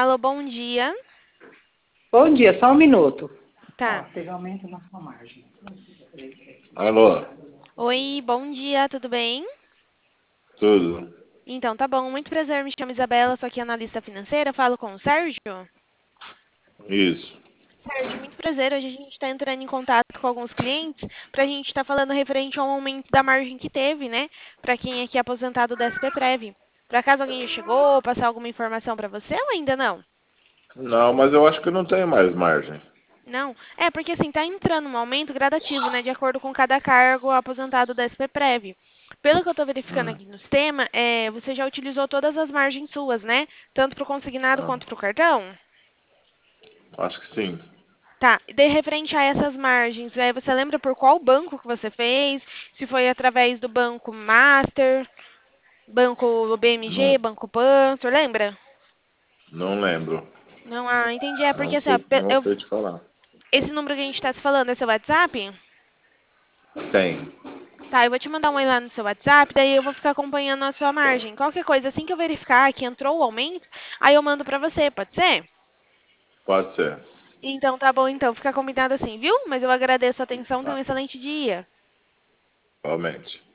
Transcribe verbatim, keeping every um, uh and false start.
Alô, bom dia. Bom dia, só um minuto. Ó, Tá. teve aumento na sua margem. Alô, Oi, bom dia, tudo bem? tudo? Então, tá bom. Muito prazer, me chamo Isabela, sou aqui analista financeira, falo com o Sérgio. Isso. Sérgio, muito prazer. Hoje a gente está entrando em contato com alguns clientes para a gente estar falando referente ao aumento da margem que teve, né? Para quem aqui é aposentado da S P Prev. Por acaso alguém já chegou, passar alguma informação para você ou ainda não? Não, mas eu acho que não tem mais margem. Não? É, porque assim, tá entrando um aumento gradativo, né? De acordo com cada cargo aposentado da S P Prev. Pelo que eu tô verificando Hum, aqui no sistema, é, você já utilizou todas as margens suas, né? Tanto para o consignado ah, quanto para o cartão? acho que sim. Tá. E de referente a essas margens, é, você lembra por qual banco que você fez? Se foi através do Banco Master, Banco B M G, Não, Banco Pan, você lembra? não lembro. Não, ah, entendi. É Não porque assim, ó, sei, pe- não eu- sei te falar. esse número que a gente está se falando é seu WhatsApp? Tem. Tá, eu vou te mandar um oi lá no seu WhatsApp, daí eu vou ficar acompanhando a sua margem. Qualquer coisa, assim que eu verificar que entrou o aumento, aí eu mando pra você, pode ser? Pode ser. Então tá bom, então, fica combinado assim, viu? Mas eu agradeço a atenção, tenha um Tá, excelente dia. realmente.